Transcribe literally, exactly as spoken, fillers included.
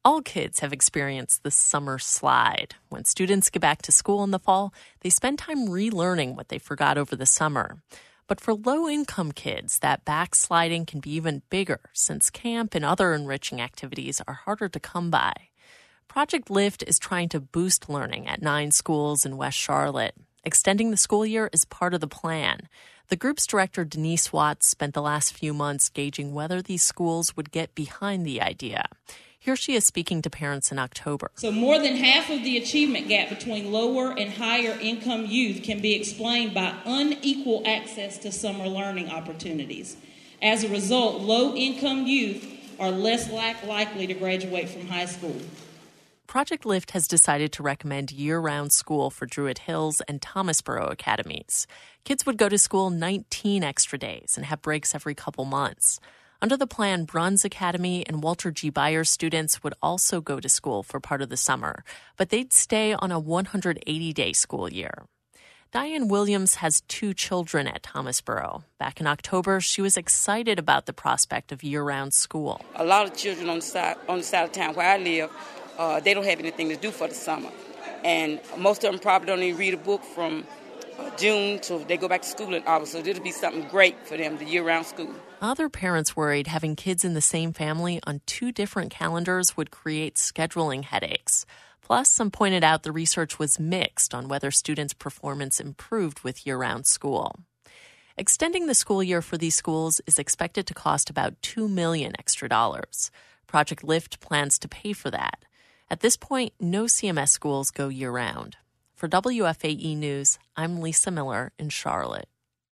All kids have experienced the summer slide. When students get back to school in the fall, they spend time relearning what they forgot over the summer. But for low-income kids, that backsliding can be even bigger since camp and other enriching activities are harder to come by. Project Lift is trying to boost learning at nine schools in West Charlotte. Extending the school year is part of the plan. The group's director, Denise Watts, spent the last few months gauging whether these schools would get behind the idea. Here she is speaking to parents in October. So more than half of the achievement gap between lower and higher income youth can be explained by unequal access to summer learning opportunities. As a result, low-income youth are less likely to graduate from high school. Project Lift has decided to recommend year-round school for Druid Hills and Thomasboro academies. Kids would go to school nineteen extra days and have breaks every couple months. Under the plan, Bruns Academy and Walter G. Byers students would also go to school for part of the summer, but they'd stay on a one hundred eighty day school year. Diane Williams has two children at Thomasboro. Back in October, she was excited about the prospect of year-round school. A lot of children on the side, on the side of town where I live, uh, they don't have anything to do for the summer. And most of them probably don't even read a book from Uh, June till they go back to school in August, so it'll be something great for them, the year-round school. Other parents worried having kids in the same family on two different calendars would create scheduling headaches. Plus, some pointed out the research was mixed on whether students' performance improved with year-round school. Extending the school year for these schools is expected to cost about two million dollars extra dollars. Project Lift plans to pay for that. At this point, no C M S schools go year-round. For W F A E News, I'm Lisa Miller in Charlotte.